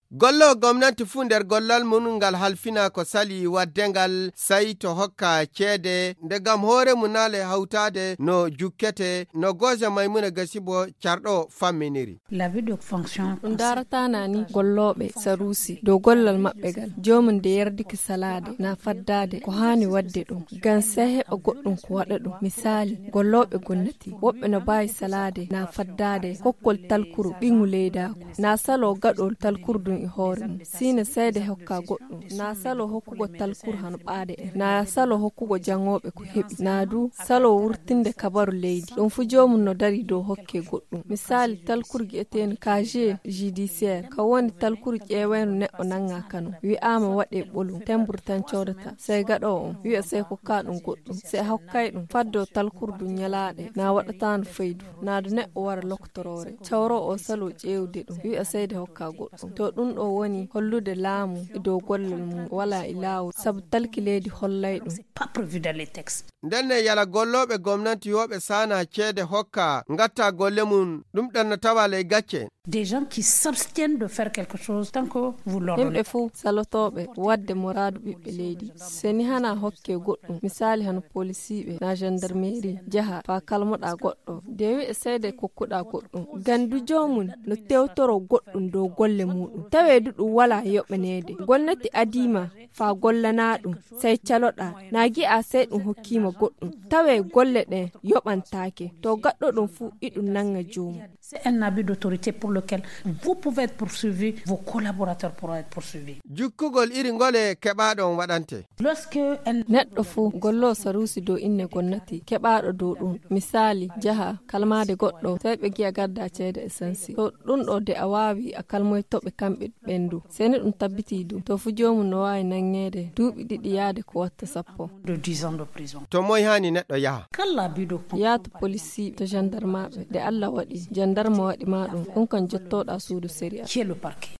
gollo gomnati fu nder gollal mun ngal halfina ko sali waddengal sai to hokka ceede ndegam hoore munale hawtade no jukkete no goje maymuna gasibo cardo famminiri l'avis de fonction darata nani gollobe sarusi do gollal mabbe gal jomum de yerdiki salade na faddade ko hani wadde dum gan sai heba goddum ko wada dum misali gollobe gonnati wobbe no bayi salade na faddade hokkol talkuru bingu leeda na salo gadol talkuru dum hoore sine seede hokka goddum na salo hokkugo talkur hanu baade na salo hokkugo jangobe ko hebi na du salo wurtinde kabaru leydi dum fu jomum no dari do hokke goddum misali talkur gi'eten kaje judiciaire ka woni talkur ƴewenu neddo nanga kanu wi ama wade bolu temburtan codata sai gado on wi sai ko ka dum goddum sai hokkay dum faddo talkur dum nyalaade na wadatan faydu na du neddo wara loktorore cawro o salo ƴewde dum wi sai de hokka goddum to dum do woni hollude laamu do gollal mum wala ilawo sabu talkileedi hollay dum pas prévu dans les textes. ndenne yala gollobe gomnati yobe sana ceede hokka ngatta golle mun dum dan tawale gacce Des gens qui s'abstiennent de faire quelque chose tant que vous leur donnez. Himbe fu salotobe wadde moradu bibbe leydi seni hana hokke goddum misali hanu policibe na gendarmerie jaha fa kalmoda goddo dewi seede kokkuda goddum gandu jomun no tewtoro goddum do golle mudum tawe dudu wala yobenede gonnati adima fa gollana dum sai caloda nagi a sai dum hokkima goddum tawe golle de yobantake to gaddo dum fu idum nanga jomu. C'est un abus d'autorité pour lequel vous pouvez être poursuivi, vos collaborateurs pourront être poursuivis. Jukkugol iri ngole kebaadon wadante. Lorsque un neddo fu gollo sarusi do inne gonnati kebaado do dum misali jaha kalmade goddo tay be giya gadda ceede essensi to dum do de awawi a kalmoy tobe kambe bendu seni dum tabbiti du to fu jomum no wawi nangede duubi didi yaade ko watta sappo de 10 ans de prison. To moy hani neddo yaha Quand l'abus de yaatu police to gendarme de Allah wadi gendarme wadi madum kun kan jottoda suudu séria qui est le parquet.